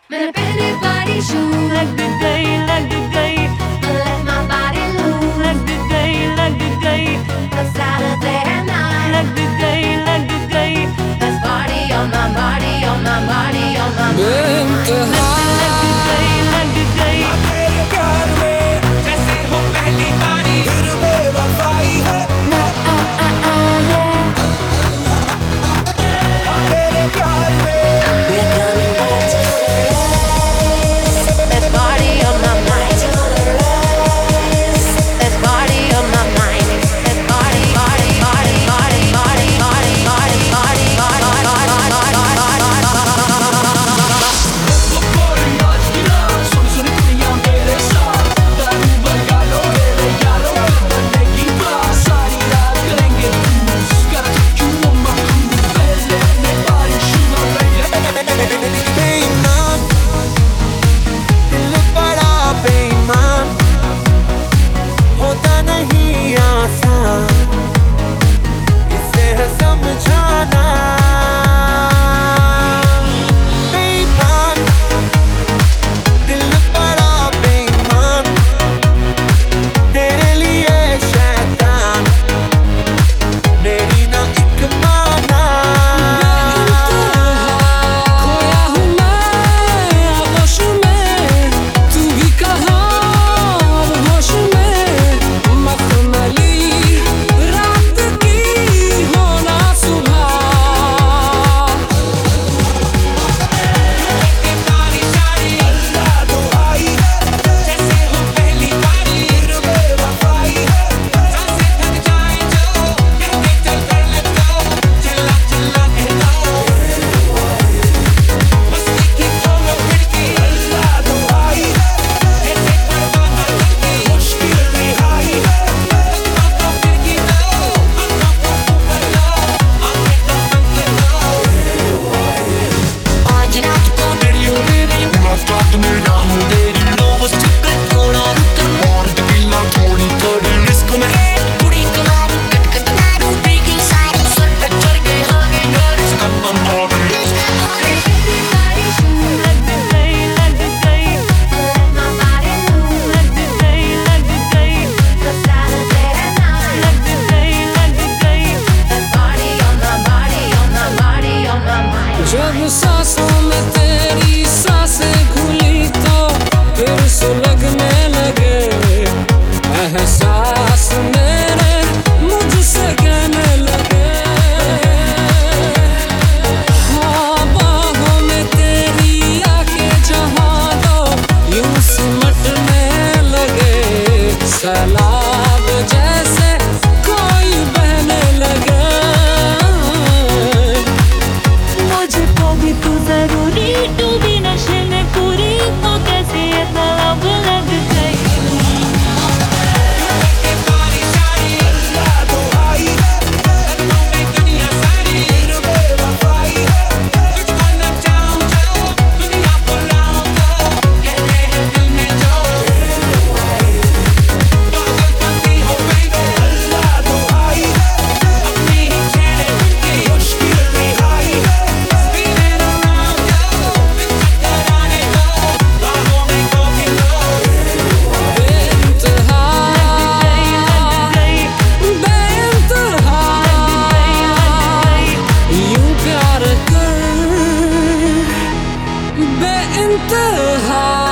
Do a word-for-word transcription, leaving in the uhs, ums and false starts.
मैंने पहली बारी छू लग गई लग गई let my body loose लग गई लग गई It's Saturday night लग गई लग गई Let's party on my body, on my body, on my body लग गई लग गई तेरे प्यार में जैसे हो पहली बारी फिर बेवफाई है तेरे प्यार में Let's party on my mind Let's party on my mind Let's party, party, party, party, party, party, party, party, सुन सुन दुनिया मेरे साथ दारू बजा लो मेरे यारों बनने की बात सारी रात करेंगे cruise gotta take you on my cruise पहले अपने बारिश शुरू बेईमान दिल बड़ा बेईमान होता नहीं आसान इसे है समझाना बेईमान दिल बड़ा बेईमान तेरे लिए शैतान मेरी ना एक माना खोया हूँ मैं आगोश में तू भी कहाँ होश में मखमली रात की होना सुबह सारी सारी अल्लाह दुआई जैसे हो पहली बारी फिर बेवफाई सांसें थक जाए जो कहते चल कर let go चिल्ला चिल्ला कह दो मस्ती की खोलो खिड़की अल्लाह दुआई ऐसे परवाना करके मुश्किल रिहाई आँखों को फिरकी दो आँखों को ऊपर लो आँखें तो बंद कर दो आज रात को रेडियो रेडियो मुलाकात में ना हो तेरी लोग चक्कर थोड़ा रुक और टीला थोड़ी थोड़ी रिस्क में कुड़ी कमार कट कट मारू पीकी सारी सर पे चढ़ के आगे घर स्टप ऑन ऑर्डर पहली बारी छू लग गई लग गई let my body loose लग गई लग गई It's Saturday night लग गई लग गई Let's party on my body, on my body, on my mind जब सांसों में तेरी सांसें घुली तो फिर सुलगने लगे एहसास मेरे मुझसे कहने लगे हाँ बाहों में तेरी आके जहाँ दो यूं सिमटने लगे सैलाब जैसे कोई बहने लगे मुझे तो भी तू जरूरी तू भी नशे में पूरी तो कैसे इतना लब लग गई सारी सारी अल्लाह दुआई कदमों में दुनिया सारी फिर बेवफाई तुझको न चाहूं जो दुनिया को लाऊं तो कहते हैं दिल में जो पागलपंती हो baby अल्लाह दुआई अपनी ही छेड़े उनकी मुश्किल रिहाई spinning around yo चक्कर आने दो बाहों में कोकी लो बेइंतहा बेइंतहा यूं प्यार कर बेइंतहा